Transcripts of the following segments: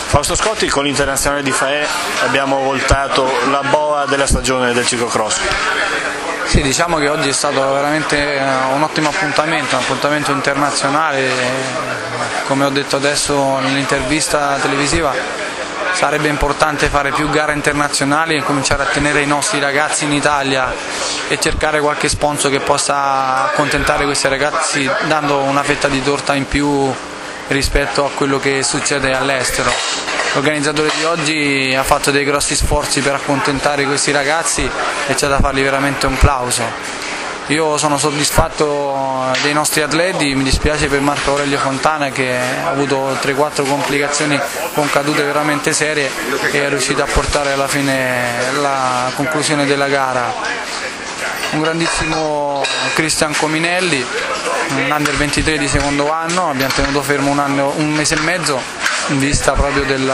Fausto Scotti, con l'Internazionale di Faè abbiamo voltato la boa della stagione del ciclocross. Sì, diciamo che oggi è stato veramente un ottimo appuntamento, un appuntamento internazionale. Come ho detto adesso nell'intervista televisiva, sarebbe importante fare più gare internazionali e cominciare a tenere i nostri ragazzi in Italia e cercare qualche sponsor che possa accontentare questi ragazzi dando una fetta di torta in più rispetto a quello che succede all'estero. L'organizzatore di oggi ha fatto dei grossi sforzi per accontentare questi ragazzi e c'è da fargli veramente un plauso. Io sono soddisfatto dei nostri atleti, mi dispiace per Marco Aurelio Fontana che ha avuto 3-4 complicazioni con cadute veramente serie e è riuscito a portare alla fine la conclusione della gara. Un grandissimo Cristian Cominelli, un under 23 di secondo anno, abbiamo tenuto fermo un mese e mezzo in vista proprio del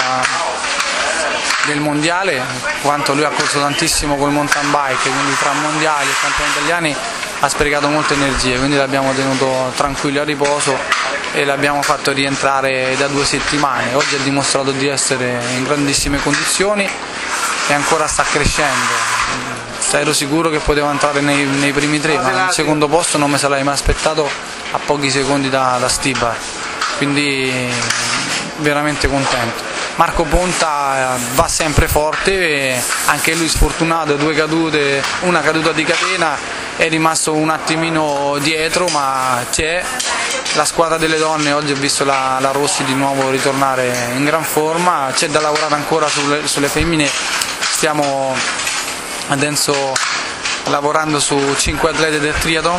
mondiale, quanto lui ha corso tantissimo col mountain bike, quindi tra mondiali e campioni italiani ha sprecato molte energie, quindi l'abbiamo tenuto tranquillo a riposo e l'abbiamo fatto rientrare da 2 settimane. Oggi ha dimostrato di essere in grandissime condizioni e ancora sta crescendo. Ero sicuro che poteva entrare nei primi 3, ma il secondo posto non me sarei mai aspettato a pochi secondi da Stibar, quindi veramente contento. Marco Ponta va sempre forte, anche lui sfortunato, 2 cadute, una caduta di catena, è rimasto un attimino dietro, ma c'è. La squadra delle donne, oggi ho visto la Rossi di nuovo ritornare in gran forma, c'è da lavorare ancora sulle femmine, stiamo adesso lavorando su 5 atlete del triathlon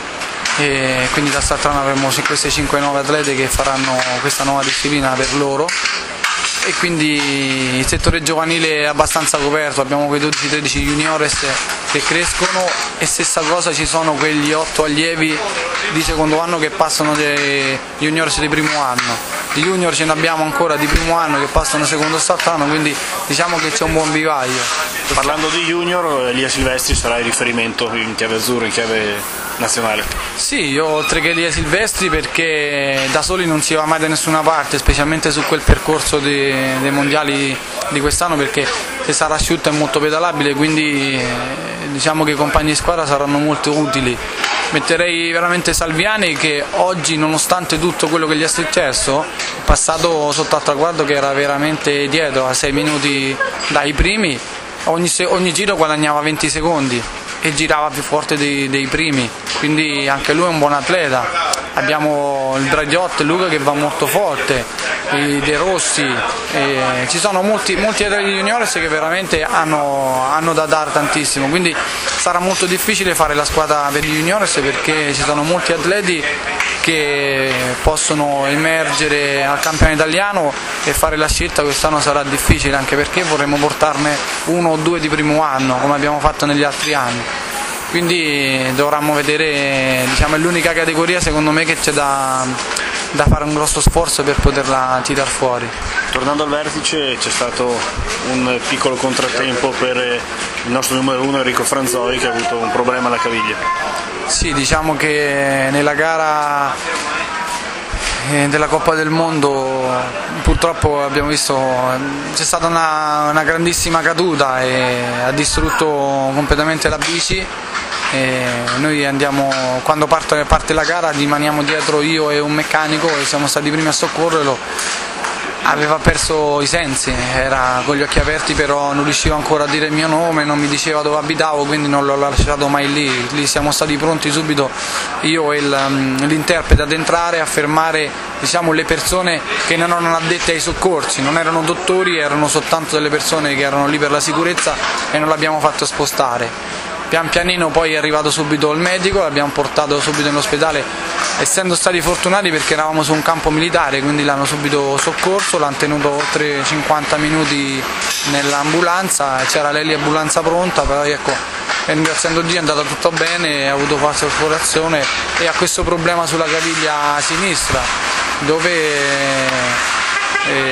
e quindi da quest'anno avremo queste 5 nuove atlete che faranno questa nuova disciplina per loro e quindi il settore giovanile è abbastanza coperto, abbiamo quei 12-13 juniores che crescono e stessa cosa ci sono quegli 8 allievi di secondo anno che passano dei juniors di primo anno. Di junior ce ne abbiamo ancora di primo anno che passano secondo anno, quindi diciamo che c'è un buon vivaio. Parlando di junior, Elia Silvestri sarà il riferimento in chiave azzurra, in chiave nazionale. Sì, io oltre che Elia Silvestri perché da soli non si va mai da nessuna parte, specialmente su quel percorso dei mondiali di quest'anno, perché se sarà asciutto è molto pedalabile, quindi diciamo che i compagni di squadra saranno molto utili. Metterei veramente Salviani che oggi, nonostante tutto quello che gli è successo, è passato sotto al traguardo che era veramente dietro, a 6 minuti dai primi, ogni giro guadagnava 20 secondi e girava più forte dei primi, quindi anche lui è un buon atleta. Abbiamo il Bradiot, Luca che va molto forte, i De Rossi, ci sono molti atleti juniores che veramente hanno da dare tantissimo, quindi sarà molto difficile fare la squadra per gli juniores perché ci sono molti atleti che possono emergere al campione italiano e fare la scelta quest'anno sarà difficile, anche perché vorremmo portarne 1 o 2 di primo anno come abbiamo fatto negli altri anni. Quindi dovremmo vedere, diciamo, è l'unica categoria secondo me che c'è da fare un grosso sforzo per poterla tirare fuori. Tornando al vertice, c'è stato un piccolo contrattempo per il nostro numero 1 Enrico Franzoi che ha avuto un problema alla caviglia. Sì, diciamo che nella gara della Coppa del Mondo purtroppo abbiamo visto c'è stata una grandissima caduta e ha distrutto completamente la bici e noi quando parte la gara rimaniamo dietro io e un meccanico e siamo stati i primi a soccorrerlo. Aveva perso i sensi, era con gli occhi aperti, però non riusciva ancora a dire il mio nome, non mi diceva dove abitavo, quindi non l'ho lasciato mai lì. Lì siamo stati pronti subito, io e l'interprete, ad entrare a fermare, diciamo, le persone che non erano addette ai soccorsi, non erano dottori, erano soltanto delle persone che erano lì per la sicurezza e non l'abbiamo fatto spostare. Pian pianino poi è arrivato subito il medico, l'abbiamo portato subito in ospedale, essendo stati fortunati perché eravamo su un campo militare, quindi l'hanno subito soccorso, l'hanno tenuto oltre 50 minuti nell'ambulanza, c'era l'eliambulanza pronta, però ecco, ringraziando Dio è andato tutto bene, ha avuto qualche perforazione e ha questo problema sulla caviglia sinistra, dove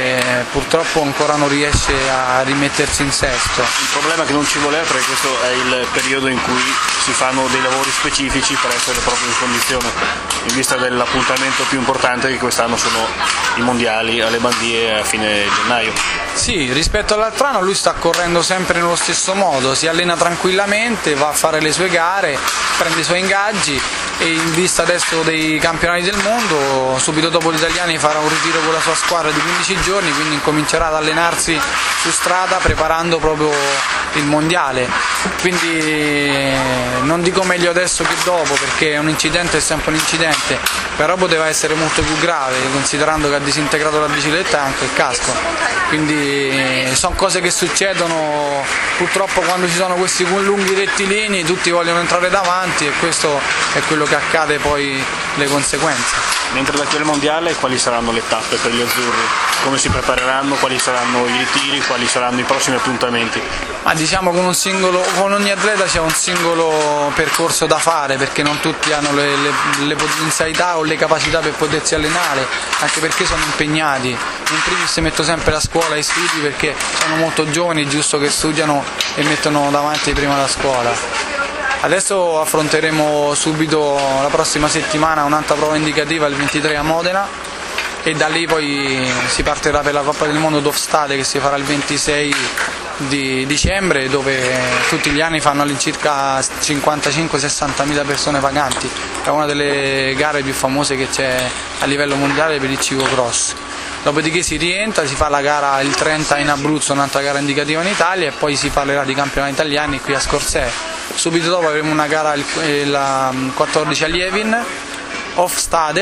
purtroppo ancora non riesce a rimettersi in sesto. Il problema è che non ci voleva, perché questo è il periodo in cui si fanno dei lavori specifici per essere proprio in condizione, in vista dell'appuntamento più importante che quest'anno sono i mondiali alle Bandie a fine gennaio. Sì, rispetto all'altro anno lui sta correndo sempre nello stesso modo, si allena tranquillamente, va a fare le sue gare, prende i suoi ingaggi e in vista adesso dei campionati del mondo, subito dopo gli italiani farà un ritiro con la sua squadra di 15 giorni, quindi incomincerà ad allenarsi su strada preparando proprio il mondiale. Quindi non dico meglio adesso che dopo, perché un incidente è sempre un incidente, però poteva essere molto più grave considerando che ha disintegrato la bicicletta e anche il casco. Quindi sono cose che succedono purtroppo quando ci sono questi lunghi rettilini, tutti vogliono entrare davanti e questo è quello che accade poi, le conseguenze. Mentre da qui al mondiale quali saranno le tappe per gli azzurri? Come si prepareranno? Quali saranno i ritiri? Quali saranno i prossimi appuntamenti? Ma diciamo che con ogni atleta c'è un singolo percorso da fare, perché non tutti hanno le potenzialità o le capacità per potersi allenare, anche perché sono impegnati. In primis metto sempre la scuola e i studi, perché sono molto giovani, è giusto che studiano e mettono davanti prima la scuola. Adesso affronteremo subito la prossima settimana un'altra prova indicativa il 23 a Modena e da lì poi si partirà per la Coppa del Mondo d'Ofstade che si farà il 26 di dicembre, dove tutti gli anni fanno all'incirca 55-60 mila persone paganti. È una delle gare più famose che c'è a livello mondiale per il ciclocross. Dopodiché si rientra, si fa la gara il 30 in Abruzzo, un'altra gara indicativa in Italia, e poi si parlerà di campionati italiani qui a Scorsese. Subito dopo avremo una gara il 14 a Lievin, Hofstade,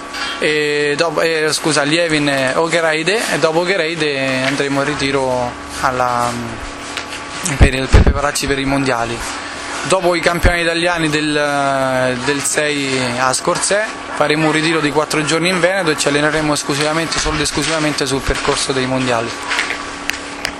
Lievin Okereide, e dopo Okereide andremo in ritiro per prepararci per i mondiali. Dopo i campioni italiani del 6 a Scorsese faremo un ritiro di 4 giorni in Veneto e ci alleneremo solo ed esclusivamente sul percorso dei mondiali.